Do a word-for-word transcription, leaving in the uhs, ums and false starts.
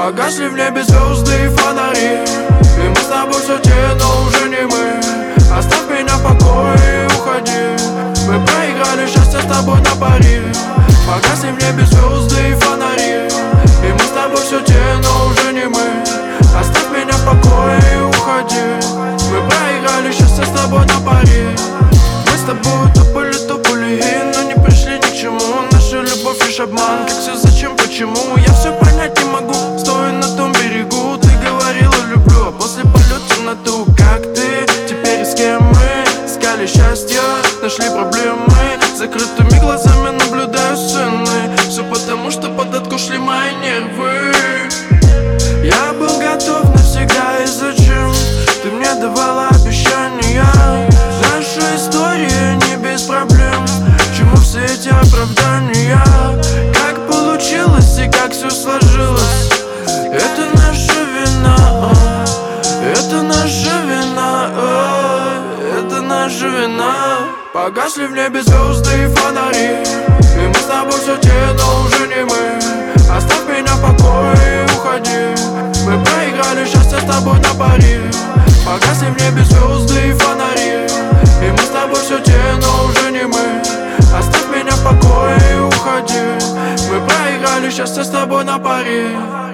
Погасли в небе звезды и фонари, и мы с тобой все те, но уже не мы. Оставь меня в покое и уходи. Мы проиграли счастье с тобой на пари. Погасли в небе звезды и фонари, и мы с тобой все те, но уже не мы. Оставь меня в покое и уходи. Мы проиграли счастье с тобой на пари. Мы с тобой топали, топали, но не пришли ни к чему. Наша любовь лишь обман, как все, зачем, почему? Я все понять не могу, стоя на том берегу. Ты говорила люблю, а после полет в темноту. Как ты, теперь с кем мы? Искали счастье, нашли проблемы. Закрытыми глазами наблюдаю сцены. Все потому, что под откос шли мои нервы. Я был готов навсегда, и зачем? Ты мне давала обещания. Наша история не без проблем. Чему все эти оправдания? Как получилось и как все сложилось? Это наша вина, это наша вина, это наша вина. Погасли в небе звезды и фонари, и мы с тобой все те, но уже не мы. Оставь меня в покое и уходи. Мы проиграли счастье с тобой на пари. Погасли в небе звезды и фонари, и мы с тобой все те, но уже не мы. Оставь меня в покое и уходи. Мы проиграли счастье с тобой на пари.